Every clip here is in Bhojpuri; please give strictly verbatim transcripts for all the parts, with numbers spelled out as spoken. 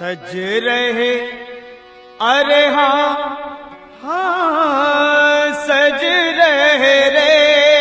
सज रहे, अरे हाँ हाँ सज रहे रे,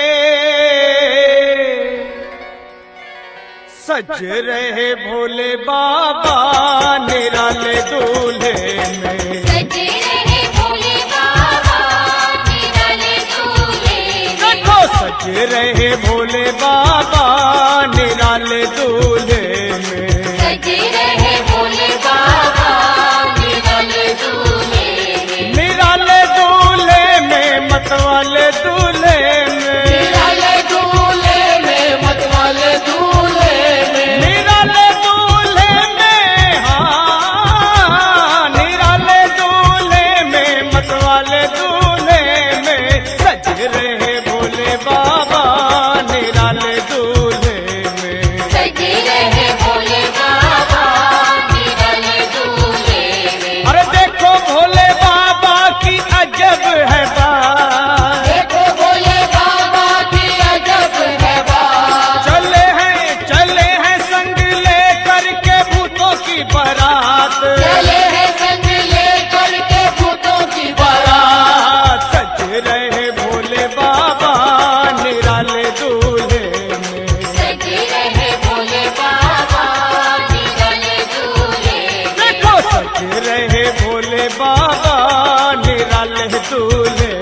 सज रहे भोले बाबा निराले दूल्हे में, सज रहे भोले बाबा निराले दूल्हे में, देखो सज रहे भोले बाबा निराले दूल्हे में, सज रहे भोले बाबा निराले दूल्हे में, निराले दूल्हे में मतवाले दूल्हे में, निराले दूल्हे में मतवाले दूल्हे में, निराले दूल्हे में, हाँ निराले दूल्हे में मतवाले दूल्हे में, सज रहे भोले बाबा निराले दूल्हे में, सज रहे भोले बाबा निराले दूल्हे में, अरे देखो भोले बाबा की अजब है बात, देखो भोले बाबा की अजब है बात, चले हैं चले हैं संग ले करके भूतों की बारात, चले हैं संग लेकर के भूतों की बारात, सज रहे भोले बाबा निराले दूल्हे में, सज रहे भोले बाबा निराले दूल्हे में, देखो सज रहे भोले बाबा निराले दूल्हे